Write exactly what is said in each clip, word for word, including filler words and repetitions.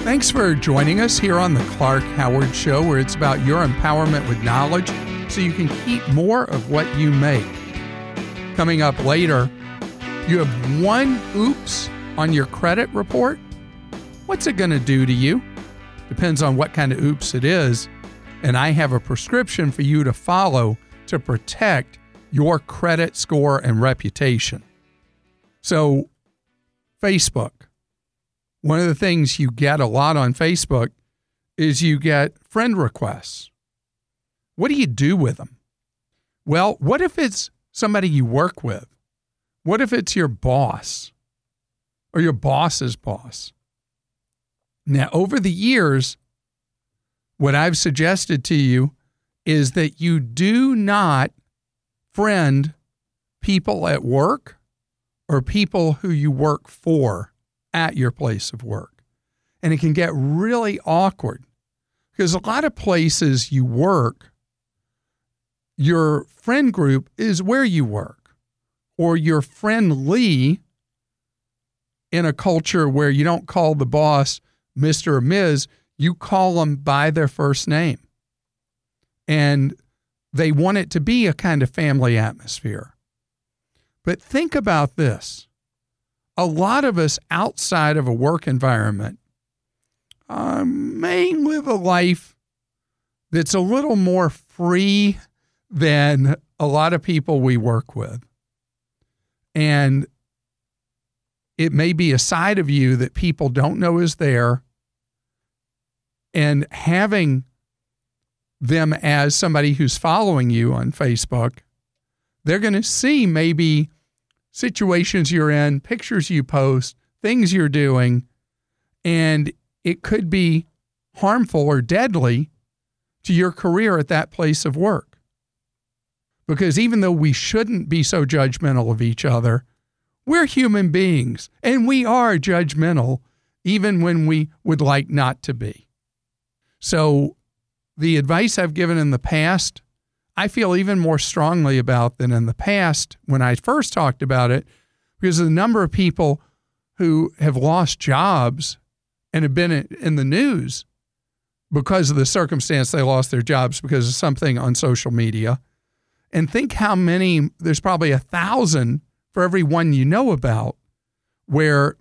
Thanks for joining us here on the Clark Howard Show, where it's about your empowerment with knowledge so you can keep more of what you make. Coming up later, you have one oops on your credit report. What's it going to do to you? Depends on what kind of oops it is. And I have a prescription for you to follow to protect your credit score and reputation. So, Facebook. One of the things you get a lot on Facebook is you get friend requests. What do you do with them? Well, what if it's somebody you work with? What if it's your boss or your boss's boss? Now, over the years, what I've suggested to you is that you do not friend people at work or people who you work for at your place of work. And it can get really awkward because a lot of places you work, your friend group is where you work, or you're friendly in a culture where you don't call the boss Mister or Miz, you call them by their first name. And they want it to be a kind of family atmosphere. But think about this. A lot of us outside of a work environment uh, may live a life that's a little more free than a lot of people we work with. And it may be a side of you that people don't know is there. And having them as somebody who's following you on Facebook, they're going to see maybe situations you're in, pictures you post, things you're doing, and it could be harmful or deadly to your career at that place of work. Because even though we shouldn't be so judgmental of each other, we're human beings, and we are judgmental even when we would like not to be. So the advice I've given in the past, I feel even more strongly about than in the past when I first talked about it, because of the number of people who have lost jobs and have been in the news because of the circumstance they lost their jobs because of something on social media. And think how many, there's probably a thousand for every one you know about, where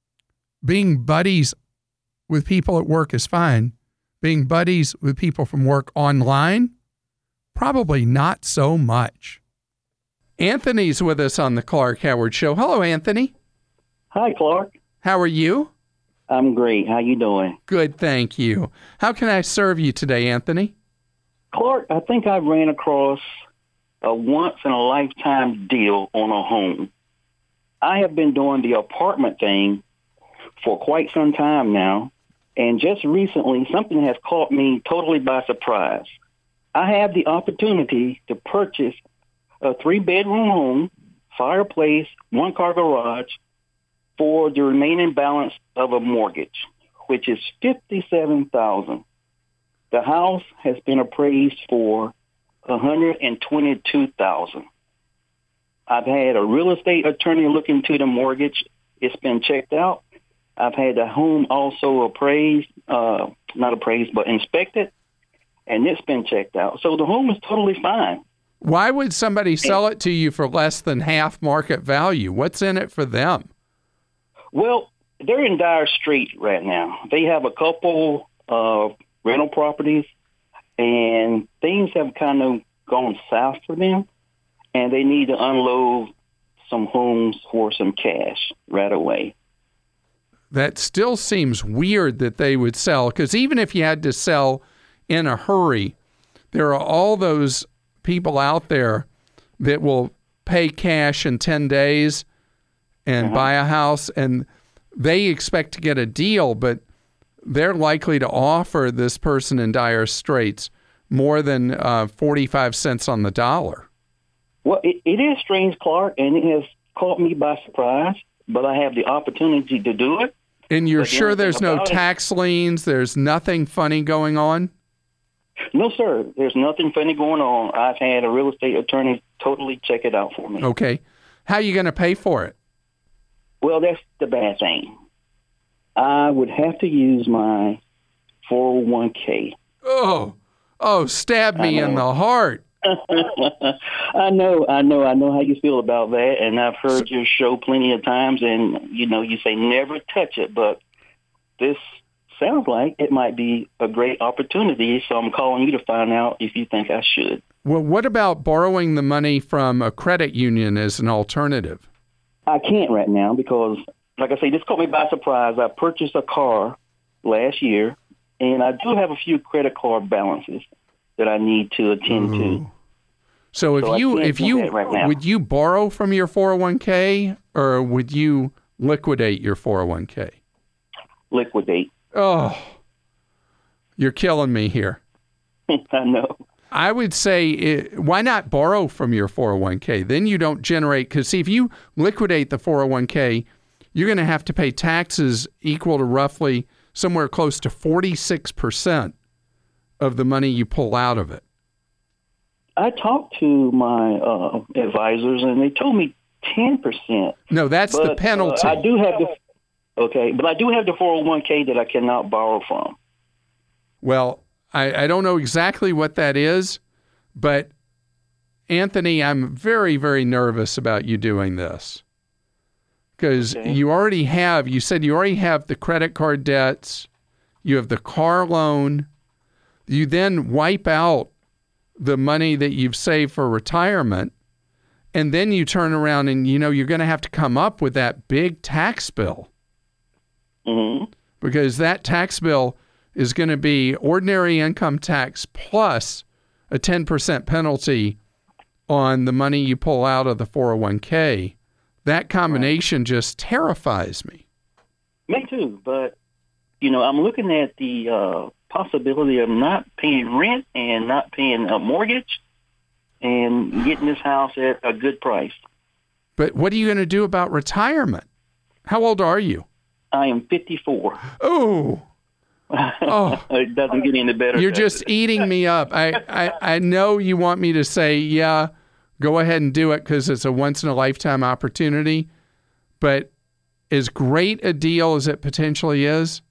being buddies with people at work is fine. Being buddies with people from work online, probably not so much. Anthony's with us on the Clark Howard Show. Hello, Anthony. Hi, Clark. How are you? I'm great. How you doing? Good, thank you. How can I serve you today, Anthony? Clark, I think I ran across a once-in-a-lifetime deal on a home. I have been doing the apartment thing for quite some time now, and just recently something has caught me totally by surprise. I have the opportunity to purchase a three-bedroom home, fireplace, one-car garage for the remaining balance of a mortgage, which is fifty-seven thousand dollars. The house has been appraised for one hundred twenty-two thousand dollars. I've had a real estate attorney look into the mortgage. It's been checked out. I've had the home also appraised, uh, not appraised, but inspected, and it's been checked out. So the home is totally fine. Why would somebody sell it to you for less than half market value? What's in it for them? Well, they're in dire straits right now. They have a couple of rental properties, and things have kind of gone south for them, and they need to unload some homes for some cash right away. That still seems weird that they would sell, because even if you had to sell in a hurry, there are all those people out there that will pay cash in ten days and uh-huh. buy a house, and they expect to get a deal, but they're likely to offer this person in dire straits more than uh, forty-five cents on the dollar. Well, it, it is strange, Clark, and it has caught me by surprise, but I have the opportunity to do it. And you're but sure there's no it, tax liens? There's nothing funny going on? No, sir. There's nothing funny going on. I've had a real estate attorney totally check it out for me. Okay. How are you going to pay for it? Well, that's the bad thing. I would have to use my four oh one k. Oh, oh, stab me in the heart. I know, I know, I know how you feel about that, and I've heard your show plenty of times, and, you know, you say never touch it, but this sounds like it might be a great opportunity, so I'm calling you to find out if you think I should. Well, what about borrowing the money from a credit union as an alternative? I can't right now because, like I say, this caught me by surprise. I purchased a car last year, and I do have a few credit card balances that I need to attend Ooh. to. So if So I you can't if do you that right now. would you borrow from your four oh one k or would you liquidate your four oh one k? Liquidate. Oh, you're killing me here. I know. I would say, it, why not borrow from your four oh one k? Then you don't generate, because see, if you liquidate the four oh one k, you're going to have to pay taxes equal to roughly somewhere close to forty-six percent of the money you pull out of it. I talked to my uh, advisors, and they told me ten percent. No, that's but, the penalty. Uh, I do have the okay, but I do have the four oh one k that I cannot borrow from. Well, I, I don't know exactly what that is, but Anthony, I'm very, very nervous about you doing this because Okay. you already have, you said you already have the credit card debts, you have the car loan, you then wipe out the money that you've saved for retirement, and then you turn around and, you know, you're going to have to come up with that big tax bill. Mm-hmm. Because that tax bill is going to be ordinary income tax plus a ten percent penalty on the money you pull out of the four oh one k. That combination right. just terrifies me. Me too, but, you know, I'm looking at the uh, possibility of not paying rent and not paying a mortgage and getting this house at a good price. But what are you going to do about retirement? How old are you? I am fifty-four. Oh, oh. It doesn't get any better. You're just eating me up. I, I, I know you want me to say, yeah, go ahead and do it because it's a once-in-a-lifetime opportunity. But as great a deal as it potentially is,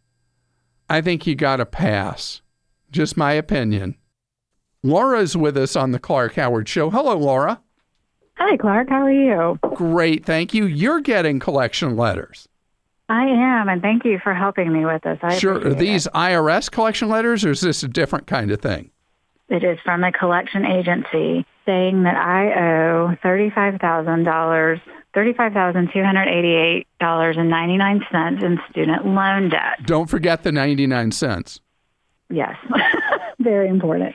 I think you got to pass. Just my opinion. Laura's with us on the Clark Howard Show. Hello, Laura. Hi, Clark. How are you? Great, thank you. You're getting collection letters. I am, and thank you for helping me with this. I Sure. Are these it. I R S collection letters, or is this a different kind of thing? It is from a collection agency saying that I owe thirty-five thousand dollars, thirty-five thousand two hundred eighty-eight dollars and ninety-nine cents in student loan debt. Don't forget the ninety-nine cents. Yes, very important.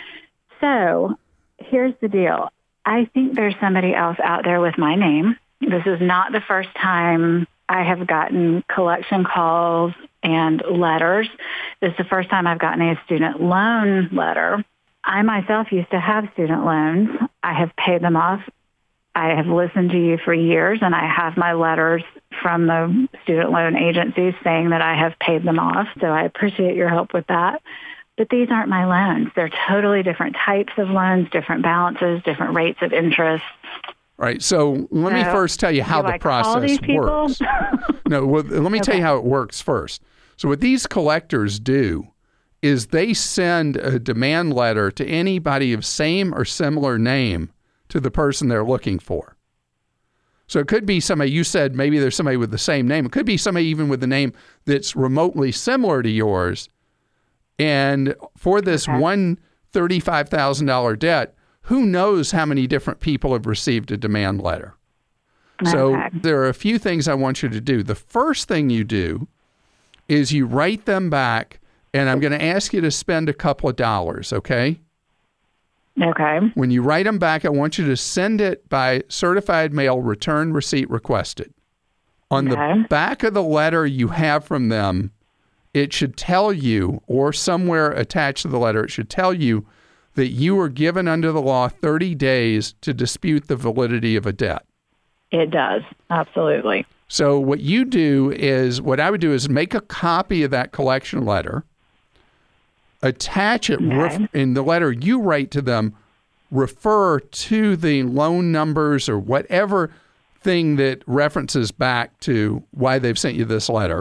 So here's the deal. I think there's somebody else out there with my name. This is not the first time I have gotten collection calls and letters. This is the first time I've gotten a student loan letter. I myself used to have student loans. I have paid them off. I have listened to you for years, and I have my letters from the student loan agencies saying that I have paid them off. So I appreciate your help with that. But these aren't my loans. They're totally different types of loans, different balances, different rates of interest. Right. So let me So, first tell you how do the I call process these people? works. No, well, let me tell you Okay. how it works first. So what these collectors do is they send a demand letter to anybody of same or similar name to the person they're looking for. So it could be somebody, you said maybe there's somebody with the same name. It could be somebody even with a name that's remotely similar to yours. And for this Okay. one thirty-five thousand dollars debt, who knows how many different people have received a demand letter? So Okay. there are a few things I want you to do. The first thing you do is you write them back, and I'm going to ask you to spend a couple of dollars, okay? Okay. When you write them back, I want you to send it by certified mail, return receipt requested. On Okay. the back of the letter you have from them, it should tell you, or somewhere attached to the letter, it should tell you that you are given under the law thirty days to dispute the validity of a debt. It does. Absolutely. So what you do is, what I would do is make a copy of that collection letter, attach it, Okay. ref- in the letter you write to them, refer to the loan numbers or whatever thing that references back to why they've sent you this letter,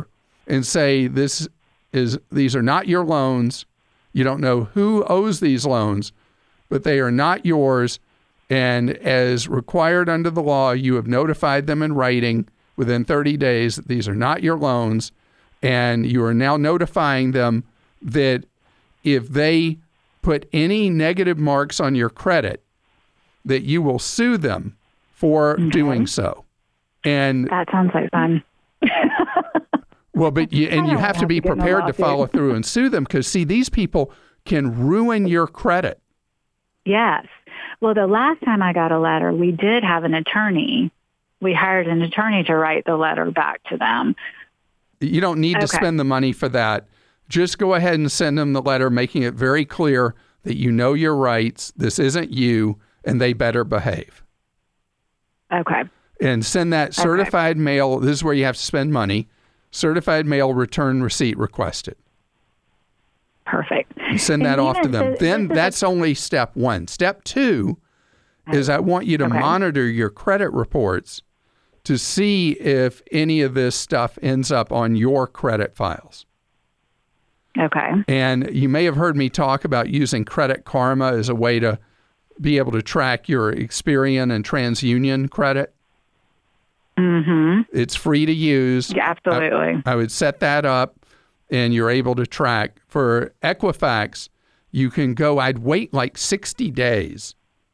and say, this is these are not your loans. You don't know who owes these loans, but they are not yours. And as required under the law, you have notified them in writing within thirty days that these are not your loans. And you are now notifying them that if they put any negative marks on your credit, that you will sue them for okay. doing so. And that sounds like fun. Well, but you, and you have, have to be to prepared to follow through and sue them because, see, these people can ruin your credit. Yes. Well, the last time I got a letter, we did have an attorney. We hired an attorney to write the letter back to them. You don't need okay. to spend the money for that. Just go ahead and send them the letter, making it very clear that you know your rights, this isn't you, and they better behave. Okay. And send that certified okay. mail. This is where you have to spend money. Certified mail return receipt requested. Perfect. You send that off to them. Then that's only step one. Step two is I want you to okay. monitor your credit reports to see if any of this stuff ends up on your credit files. Okay. And you may have heard me talk about using Credit Karma as a way to be able to track your Experian and TransUnion credit. Mm-hmm. It's free to use. Yeah, absolutely. I, I would set that up, and you're able to track. For Equifax, you can go, I'd wait like sixty days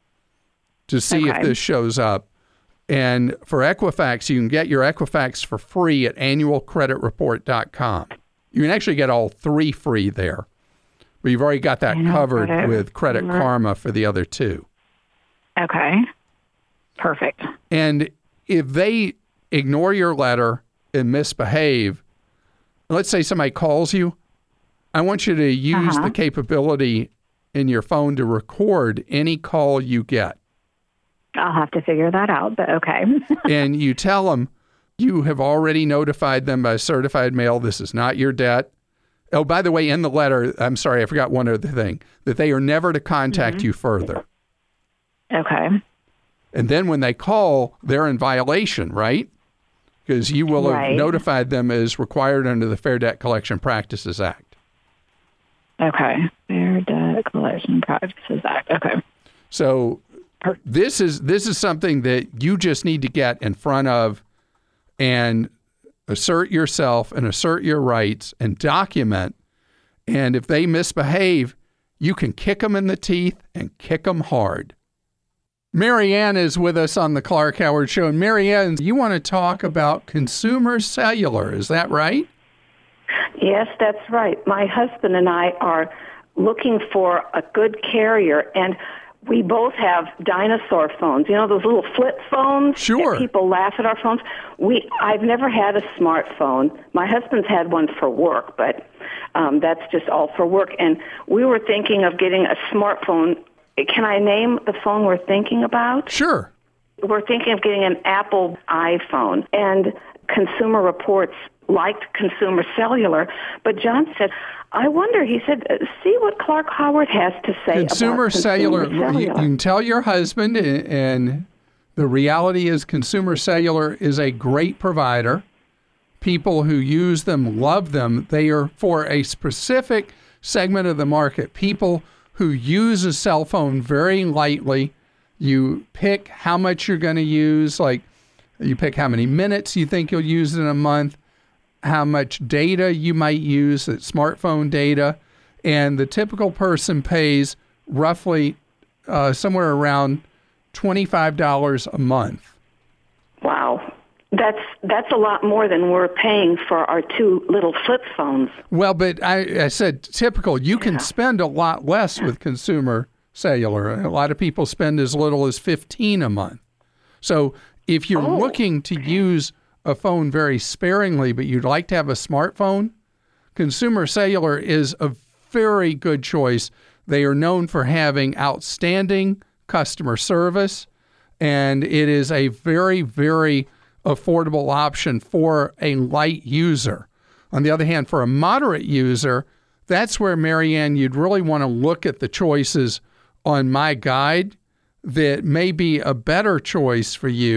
to see okay. if this shows up. And for Equifax, you can get your Equifax for free at annual credit report dot com. You can actually get all three free there. But you've already got that covered credit. with Credit mm-hmm. Karma for the other two. Okay. Perfect. And if they ignore your letter and misbehave, let's say somebody calls you, I want you to use uh-huh. the capability in your phone to record any call you get. I'll have to figure that out, but okay. And you tell them you have already notified them by certified mail, this is not your debt. Oh, by the way, in the letter, I'm sorry, I forgot one other thing, that they are never to contact mm-hmm. you further. Okay. And then when they call, they're in violation, right? Because you will right. have notified them as required under the Fair Debt Collection Practices Act. Okay. Fair Debt Collection Practices Act. Okay. So this is this is something that you just need to get in front of and assert yourself and assert your rights and document. And if they misbehave, you can kick them in the teeth and kick them hard. Mary Ann is with us on the Clark Howard Show. And Mary Ann, you want to talk about consumer cellular, is that right? Yes, that's right. My husband and I are looking for a good carrier, and we both have dinosaur phones. You know, those little flip phones? Sure. That people laugh at our phones. We, I've never had a smartphone. My husband's had one for work, but um, that's just all for work. And we were thinking of getting a smartphone. Can I name the phone we're thinking about? Sure. We're thinking of getting an Apple iPhone. And Consumer Reports liked Consumer Cellular. But John said, I wonder, he said, see what Clark Howard has to say Consumer about Cellular. Consumer Cellular. You, you can tell your husband, and the reality is Consumer Cellular is a great provider. People who use them love them. They are for a specific segment of the market. People who use a cell phone very lightly. You pick how much you're going to use, like you pick how many minutes you think you'll use in a month, how much data you might use, that smartphone data, and the typical person pays roughly uh, somewhere around twenty-five dollars a month. Wow. That's that's a lot more than we're paying for our two little flip phones. Well, but I, I said typical. You can yeah. spend a lot less with Consumer Cellular. A lot of people spend as little as fifteen dollars a month. So if you're oh. looking to use a phone very sparingly, but you'd like to have a smartphone, Consumer Cellular is a very good choice. They are known for having outstanding customer service, and it is a very, very affordable option for a light user. On the other hand, for a moderate user, that's where, Mary Ann, you'd really want to look at the choices on my guide that may be a better choice for you.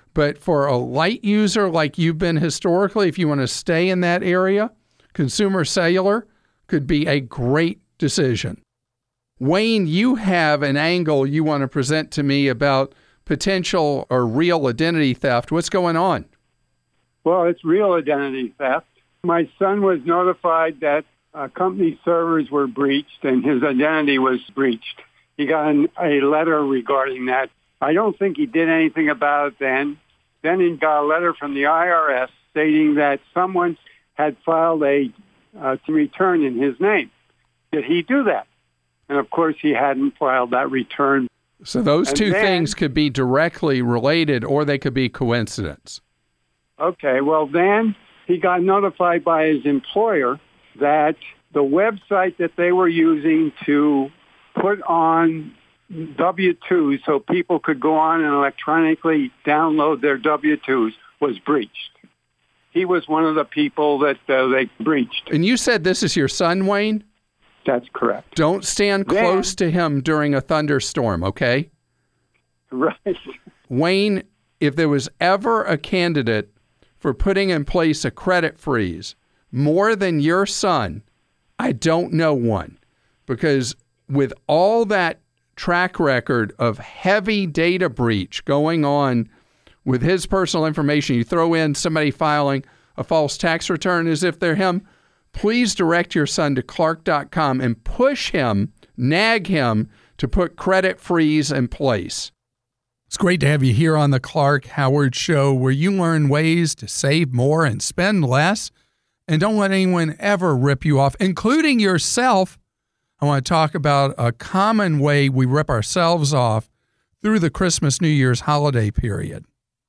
But for a light user like you've been historically, if you want to stay in that area, consumer cellular could be a great decision. Wayne, you have an angle you want to present to me about potential or real identity theft. What's going on? Well, it's real identity theft. My son was notified that uh, company servers were breached and his identity was breached. He got an, a letter regarding that. I don't think he did anything about it then. Then he got a letter from the I R S stating that someone had filed a uh, return in his name. Did he do that? And, of course, he hadn't filed that return. So those and two then, things could be directly related or they could be coincidence. Okay, well, then he got notified by his employer that the website that they were using to put on W two's so people could go on and electronically download their W two's was breached. He was one of the people that uh, they breached. And you said this is your son, Wayne? That's correct. Don't stand then, close to him during a thunderstorm, okay? Right. Wayne, if there was ever a candidate for putting in place a credit freeze more than your son, I don't know one. Because with all that track record of heavy data breach going on with his personal information, you throw in somebody filing a false tax return as if they're him, please direct your son to Clark dot com and push him, nag him to put credit freeze in place. It's great to have you here on the Clark Howard Show, where you learn ways to save more and spend less, and don't let anyone ever rip you off, including yourself. I want to talk about a common way we rip ourselves off through the Christmas, New Year's holiday period.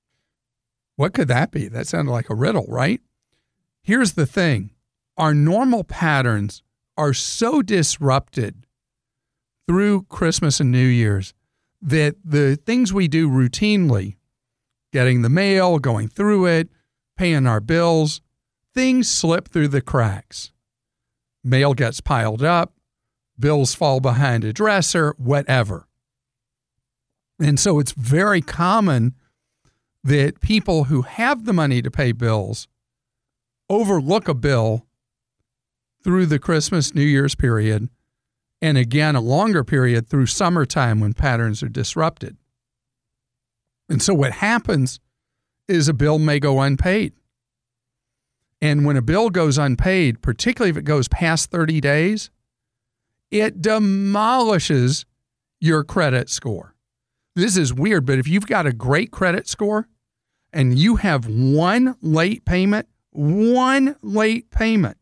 What could that be? That sounded like a riddle, right? Here's the thing. Our normal patterns are so disrupted through Christmas and New Year's that the things we do routinely, getting the mail, going through it, paying our bills, things slip through the cracks. Mail gets piled up, bills fall behind a dresser, whatever. And so it's very common that people who have the money to pay bills overlook a bill through the Christmas, New Year's period, and again, a longer period through summertime when patterns are disrupted. And so what happens is a bill may go unpaid. And when a bill goes unpaid, particularly if it goes past thirty days, it demolishes your credit score. This is weird, but if you've got a great credit score and you have one late payment, one late payment,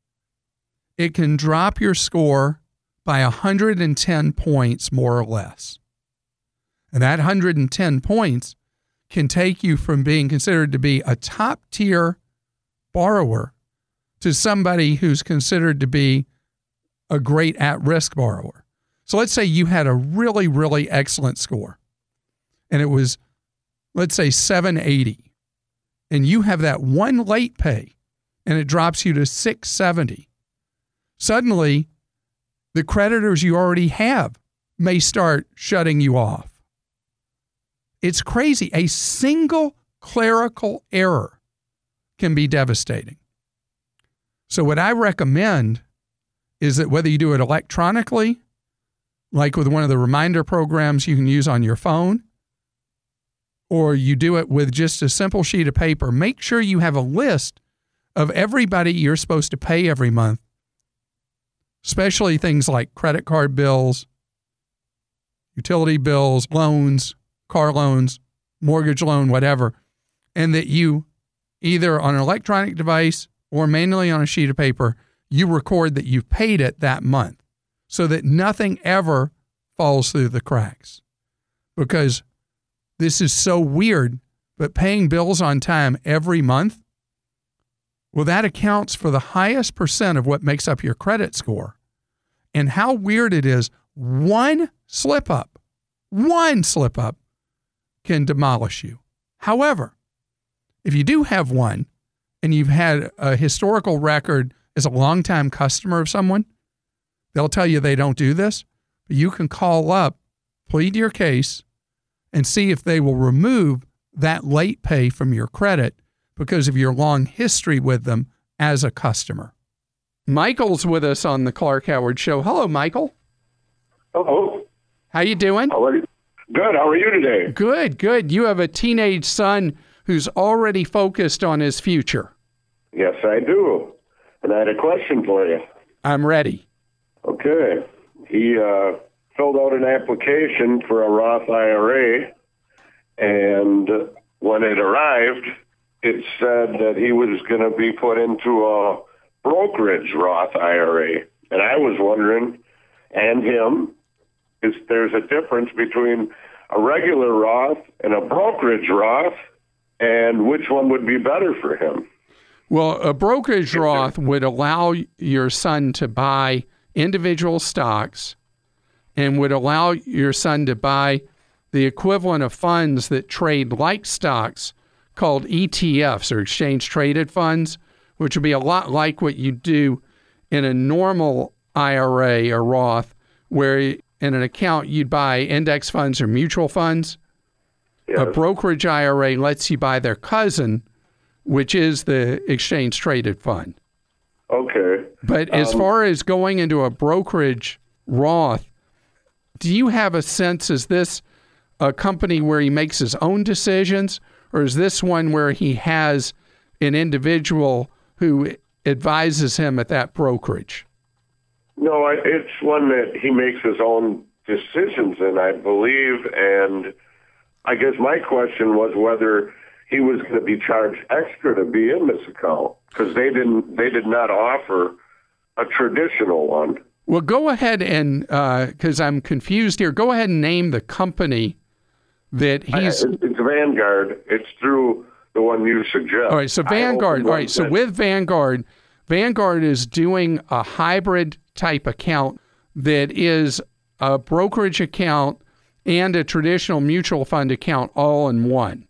it can drop your score by one hundred ten points, more or less. And that one hundred ten points can take you from being considered to be a top-tier borrower to somebody who's considered to be a great at-risk borrower. So let's say you had a really, really excellent score, and it was, let's say, seven eighty, and you have that one late pay, and it drops you to six seventy. Suddenly, the creditors you already have may start shutting you off. It's crazy. A single clerical error can be devastating. So what I recommend is that whether you do it electronically, like with one of the reminder programs you can use on your phone, or you do it with just a simple sheet of paper, make sure you have a list of everybody you're supposed to pay every month, especially things like credit card bills, utility bills, loans, car loans, mortgage loan, whatever, and that you either on an electronic device or manually on a sheet of paper, you record that you've paid it that month so that nothing ever falls through the cracks. Because this is so weird, but paying bills on time every month, well, that accounts for the highest percent of what makes up your credit score. And how weird it is, one slip up, one slip up can demolish you. However, if you do have one and you've had a historical record as a longtime customer of someone, they'll tell you they don't do this, but you can call up, plead your case, and see if they will remove that late pay from your credit because of your long history with them as a customer. Michael's with us on the Clark Howard Show. Hello, Michael. Hello. How you doing? How are you? Good. How are you today? Good, good. You have a teenage son who's already focused on his future. Yes, I do. And I had a question for you. I'm ready. Okay. He uh, filled out an application for a Roth I R A, and when it arrived, it said that he was going to be put into a brokerage Roth I R A. And I was wondering, and him, is there's a difference between a regular Roth and a brokerage Roth, and which one would be better for him? Well, a brokerage Roth would allow your son to buy individual stocks and would allow your son to buy the equivalent of funds that trade like stocks called E T Fs, or exchange traded funds, which would be a lot like what you do in a normal I R A or Roth, where in an account you'd buy index funds or mutual funds. Yes. A brokerage I R A lets you buy their cousin, which is the exchange traded fund. Okay. But as um, far as going into a brokerage Roth, do you have a sense, is this a company where he makes his own decisions, or is this one where he has an individual who advises him at that brokerage? No, I, it's one that he makes his own decisions in, I believe. And I guess my question was whether he was going to be charged extra to be in this account, because they didn't. They did not offer a traditional one. Well, go ahead and, because uh, I'm confused here, go ahead and name the company that he's... I, it's Vanguard. It's through the one you suggest. All right, so Vanguard, all right, so with Vanguard, Vanguard is doing a hybrid type account that is a brokerage account and a traditional mutual fund account all in one.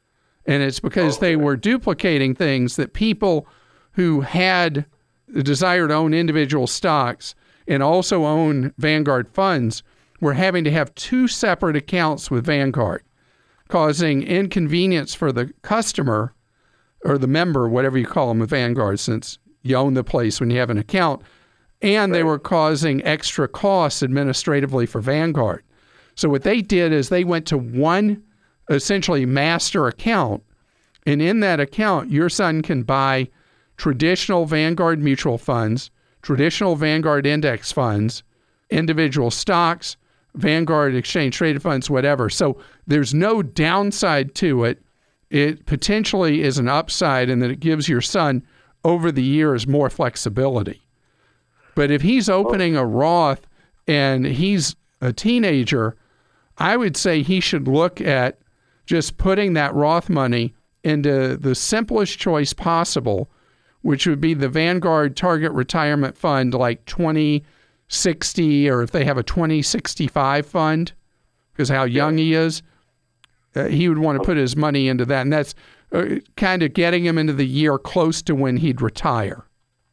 And it's because okay. they were duplicating things that people who had the desire to own individual stocks and also own Vanguard funds were having to have two separate accounts with Vanguard, causing inconvenience for the customer or the member, whatever you call them with Vanguard, since you own the place when you have an account, and right. they were causing extra costs administratively for Vanguard. So what they did is they went to one essentially master account, and in that account, your son can buy traditional Vanguard mutual funds, traditional Vanguard index funds, individual stocks, Vanguard exchange traded funds, whatever. So there's no downside to it. It potentially is an upside in that it gives your son over the years more flexibility. But if he's opening a Roth and he's a teenager, I would say he should look at just putting that Roth money into the simplest choice possible, which would be the Vanguard Target Retirement Fund, like twenty sixty, or if they have a twenty sixty-five fund, because how young he is, uh, he would want to put his money into that. And that's uh, kind of getting him into the year close to when he'd retire.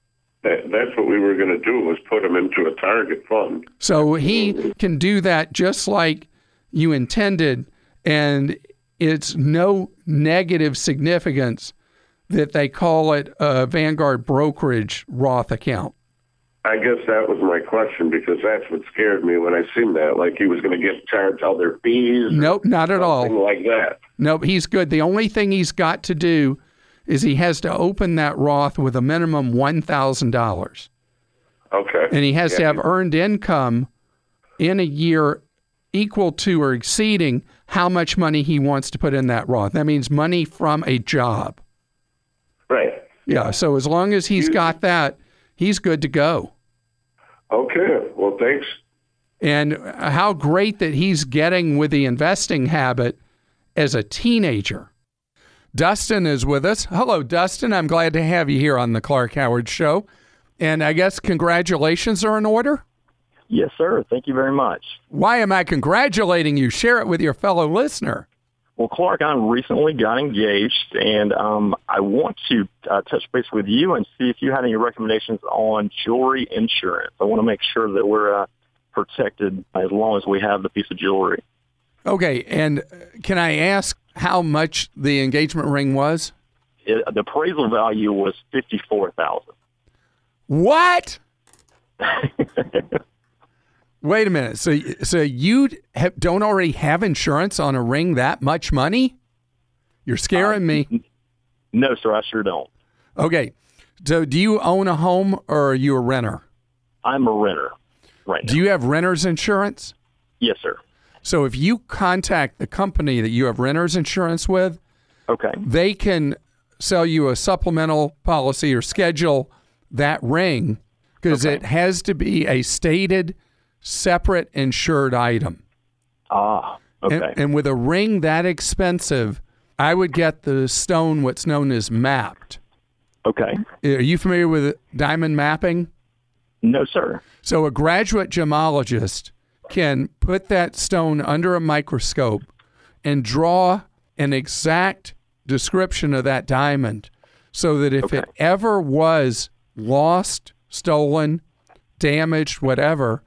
That, that's what we were going to do, was put him into a target fund. So he can do that just like you intended, and it's no negative significance that they call it a Vanguard brokerage Roth account. I guess that was my question, because that's what scared me when I seen that, like he was going to get charged other fees. Nope, not at all. Like that. Nope, he's good. The only thing he's got to do is he has to open that Roth with a minimum one thousand dollars. Okay. And he has yeah. to have earned income in a year equal to or exceeding how much money he wants to put in that Roth. That means money from a job. Right. Yeah, so as long as he's got that, he's good to go. Okay, well, thanks. And how great that he's getting with the investing habit as a teenager. Dustin is with us. Hello, Dustin. I'm glad to have you here on the Clark Howard Show. And I guess congratulations are in order? Yes, sir. Thank you very much. Why am I congratulating you? Share it with your fellow listener. Well, Clark, I recently got engaged, and um, I want to uh, touch base with you and see if you had any recommendations on jewelry insurance. I want to make sure that we're uh, protected as long as we have the piece of jewelry. Okay, and can I ask how much the engagement ring was? It, the appraisal value was fifty-four thousand What? Wait a minute. So, so you have, don't already have insurance on a ring that much money? You're scaring uh, me. No, sir, I sure don't. Okay. So do you own a home or are you a renter? I'm a renter right now. Do you have renter's insurance? Yes, sir. So if you contact the company that you have renter's insurance with, okay, they can sell you a supplemental policy or schedule that ring because okay. it has to be a stated separate insured item. Ah, okay. And, and with a ring that expensive, I would get the stone what's known as mapped. Okay. Are you familiar with diamond mapping? No, sir. So a graduate gemologist can put that stone under a microscope and draw an exact description of that diamond so that if okay. it ever was lost, stolen, damaged, whatever,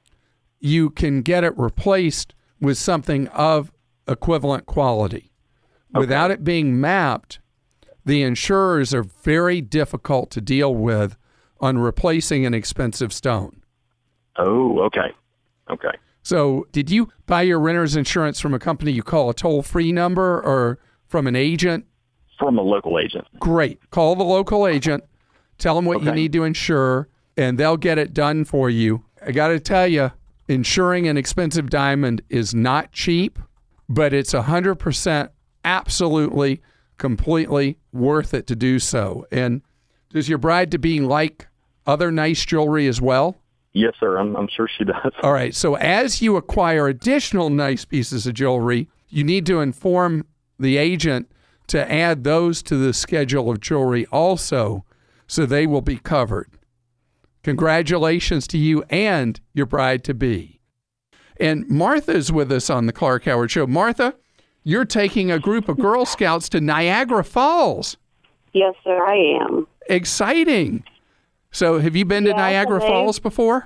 you can get it replaced with something of equivalent quality. Okay. Without it being mapped, the insurers are very difficult to deal with on replacing an expensive stone. Oh, okay. Okay. So did you buy your renter's insurance from a company you call a toll-free number or from an agent? From a local agent. Great. Call the local agent, tell them what okay. you need to insure, and they'll get it done for you. I got to tell you, insuring an expensive diamond is not cheap, but it's one hundred percent absolutely, completely worth it to do so. And does your bride-to-be like other nice jewelry as well? Yes, sir. I'm, I'm sure she does. All right. So as you acquire additional nice pieces of jewelry, you need to inform the agent to add those to the schedule of jewelry also, so they will be covered. Congratulations to you and your bride-to-be. And Martha's with us on the Clark Howard Show. Martha, you're taking a group of Girl Scouts to Niagara Falls. Yes, sir, I am. Exciting. So have you been to yes, Niagara they, Falls before?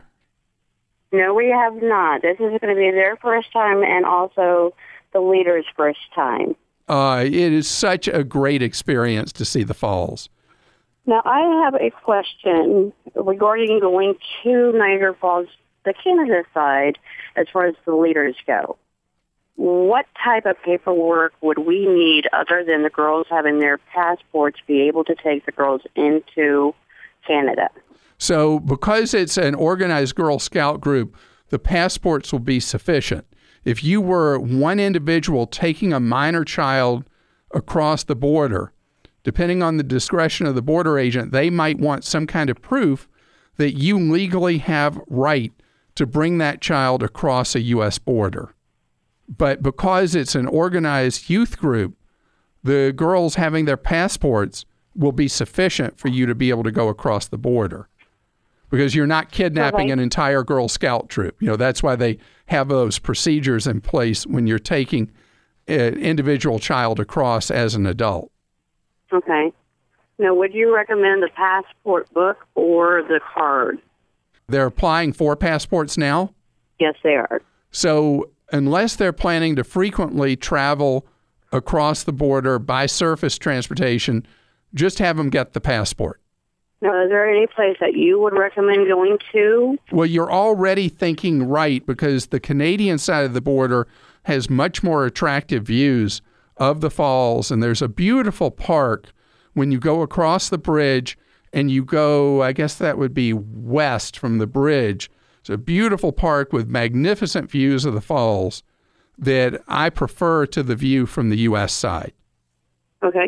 No, we have not. This is going to be their first time and also the leader's first time. Uh, it is such a great experience to see the falls. Now, I have a question regarding going to Niagara Falls, the Canada side, as far as the leaders go. What type of paperwork would we need other than the girls having their passports be able to take the girls into Canada? So because it's an organized Girl Scout group, the passports will be sufficient. If you were one individual taking a minor child across the border, depending on the discretion of the border agent, they might want some kind of proof that you legally have right to bring that child across a U S border. But because it's an organized youth group, the girls having their passports will be sufficient for you to be able to go across the border, because you're not kidnapping okay. an entire Girl Scout troop. You know, that's why they have those procedures in place when you're taking an individual child across as an adult. Okay. Now, would you recommend the passport book or the card? They're applying for passports now? Yes, they are. So unless they're planning to frequently travel across the border by surface transportation, just have them get the passport. Now, is there any place that you would recommend going to? Well, you're already thinking right, because the Canadian side of the border has much more attractive views of the falls, and there's a beautiful park when you go across the bridge and you go, I guess that would be west from the bridge. It's a beautiful park with magnificent views of the falls that I prefer to the view from the U S side. Okay.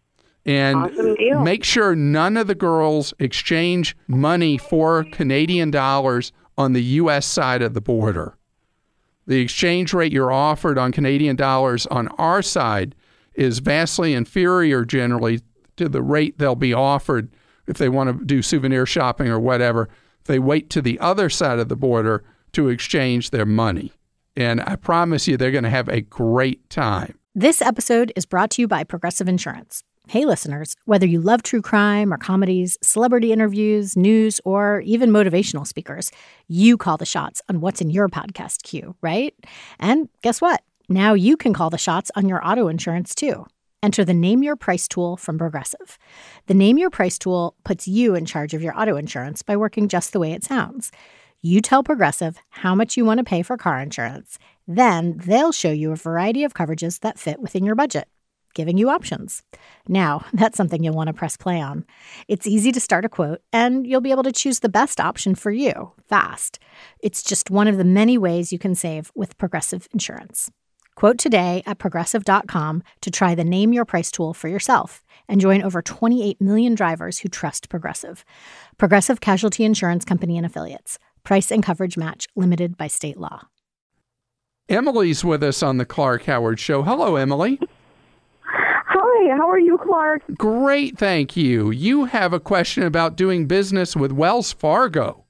And awesome deal. Make sure none of the girls exchange money for Canadian dollars on the U S side of the border. The exchange rate you're offered on Canadian dollars on our side is vastly inferior generally to the rate they'll be offered if they want to do souvenir shopping or whatever. They wait to the other side of the border to exchange their money. And I promise you, they're going to have a great time. This episode is brought to you by Progressive Insurance. Hey, listeners, whether you love true crime or comedies, celebrity interviews, news, or even motivational speakers, you call the shots on what's in your podcast queue, right? And guess what? Now you can call the shots on your auto insurance too. Enter the Name Your Price tool from Progressive. The Name Your Price tool puts you in charge of your auto insurance by working just the way it sounds. You tell Progressive how much you want to pay for car insurance. Then they'll show you a variety of coverages that fit within your budget, giving you options. Now, that's something you'll want to press play on. It's easy to start a quote, and you'll be able to choose the best option for you fast. It's just one of the many ways you can save with Progressive Insurance. Quote today at Progressive dot com to try the Name Your Price tool for yourself and join over twenty-eight million drivers who trust Progressive. Progressive Casualty Insurance Company and Affiliates. Price and coverage match limited by state law. Emily's with us on the Clark Howard Show. Hello, Emily. Hi, how are you, Clark? Great, thank you. You have a question about doing business with Wells Fargo.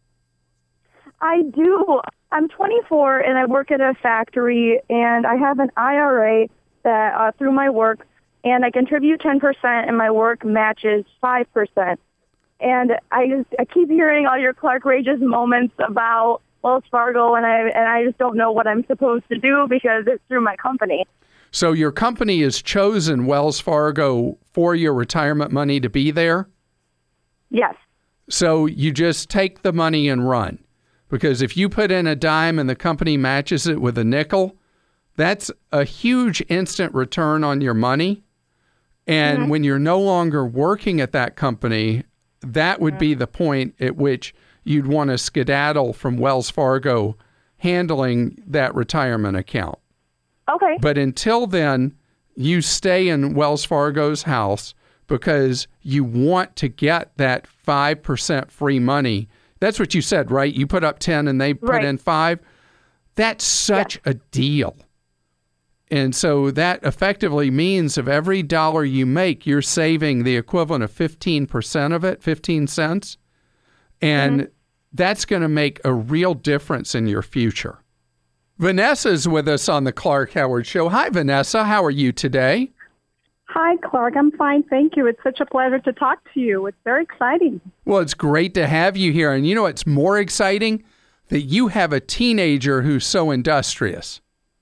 I do. I'm twenty-four and I work at a factory, and I have an I R A that uh, through my work, and I contribute ten percent and my work matches five percent. And I just I keep hearing all your Clark Rageous moments about Wells Fargo, and I and I just don't know what I'm supposed to do because it's through my company. So your company has chosen Wells Fargo for your retirement money to be there? Yes. So you just take the money and run. Because if you put in a dime and the company matches it with a nickel, that's a huge instant return on your money. And mm-hmm. when you're no longer working at that company, that would mm-hmm. be the point at which you'd want to skedaddle from Wells Fargo handling that retirement account. Okay. But until then, you stay in Wells Fargo's house because you want to get that five percent free money. That's what you said, right? You put up ten and they put right. in five. That's such yeah. a deal. And so that effectively means of every dollar you make, you're saving the equivalent of fifteen percent of it, fifteen cents. And mm-hmm. that's going to make a real difference in your future. Vanessa's with us on the Clark Howard Show. Hi, Vanessa. How are you today? Hi, Clark. I'm fine. Thank you. It's such a pleasure to talk to you. It's very exciting. Well, it's great to have you here. And you know, it's more exciting that you have a teenager who's so industrious.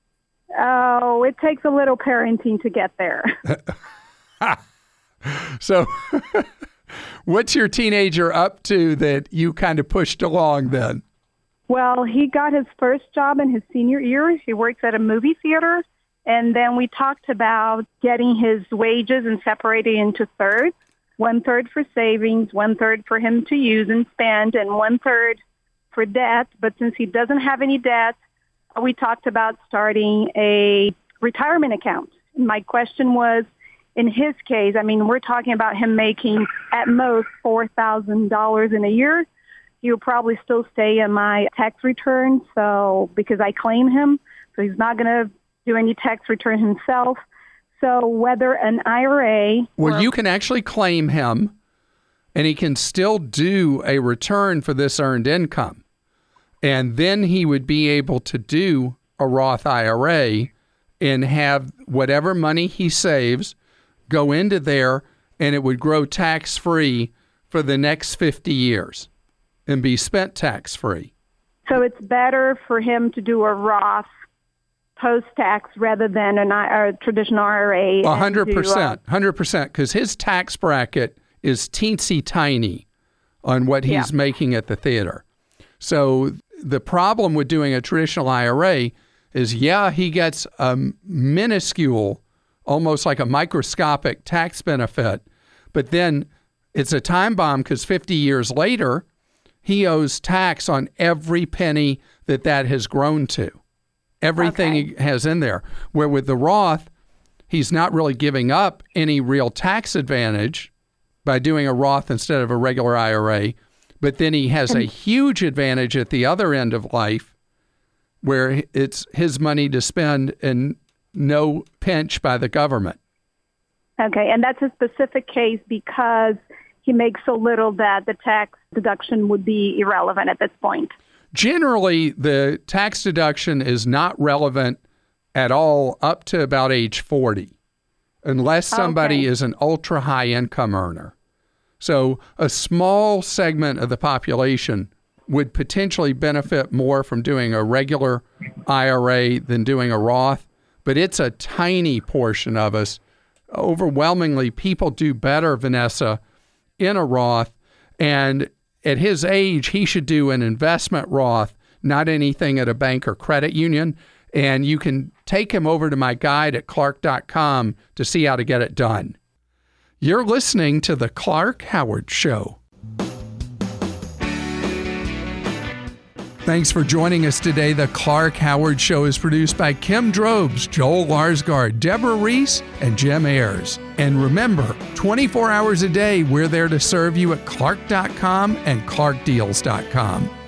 Oh, it takes a little parenting to get there. So what's your teenager up to that you kind of pushed along then? Well, he got his first job in his senior year. He works at a movie theater. And then we talked about getting his wages and separating into thirds, one third for savings, one third for him to use and spend, and one third for debt. But since he doesn't have any debt, we talked about starting a retirement account. And my question was, in his case, I mean, we're talking about him making at most four thousand dollars in a year. He'll probably still stay in my tax return, so because I claim him, so he's not going to do any tax return himself. So whether an I R A... Well, or, you can actually claim him, and he can still do a return for this earned income. And then he would be able to do a Roth I R A and have whatever money he saves go into there, and it would grow tax-free for the next fifty years and be spent tax-free. So it's better for him to do a Roth post-tax rather than an, a traditional I R A. A hundred percent, hundred percent, because his tax bracket is teensy tiny on what he's yeah. making at the theater. So the problem with doing a traditional I R A is, yeah, he gets a minuscule, almost like a microscopic tax benefit, but then it's a time bomb because fifty years later, he owes tax on every penny that that has grown to. Everything okay. he has in there. Where with the Roth, he's not really giving up any real tax advantage by doing a Roth instead of a regular I R A. But then he has a huge advantage at the other end of life where it's his money to spend and no pinch by the government. Okay, and that's a specific case because he makes so little that the tax deduction would be irrelevant at this point. Generally, the tax deduction is not relevant at all up to about age forty, unless somebody okay. is an ultra-high income earner. So a small segment of the population would potentially benefit more from doing a regular I R A than doing a Roth. but it's a tiny portion of us. Overwhelmingly, people do better, Vanessa, in a Roth. And at his age, he should do an investment Roth, not anything at a bank or credit union. And you can take him over to my guide at clark dot com to see how to get it done. You're listening to The Clark Howard Show. Thanks for joining us today. The Clark Howard Show is produced by Kim Drobes, Joel Larsgaard, Deborah Reese, and Jim Ayers. And remember, twenty-four hours a day, we're there to serve you at clark dot com and clark deals dot com.